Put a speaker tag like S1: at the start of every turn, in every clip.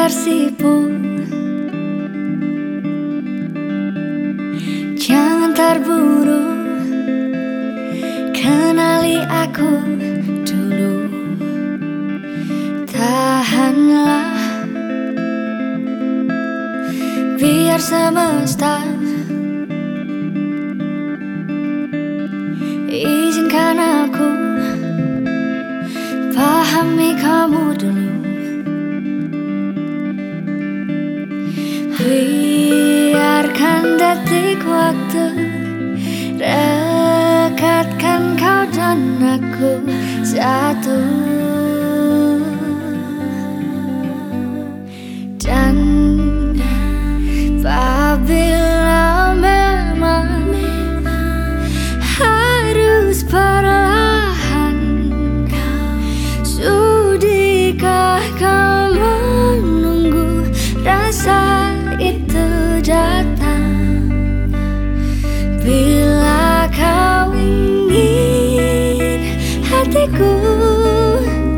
S1: tersipu. Jangan terburu, kenali aku dulu. Tahanlah, biar semesta izinkan aku pahami kamu dulu. Biarkan detik waktu rekatkan kau dan aku satu. Dan apabila memang harus perlahan, sudikah kau menunggu rasa itu datang? Bila kau ingin hatiku,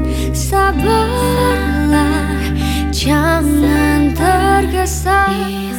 S1: sabarlah, jangan tergesa.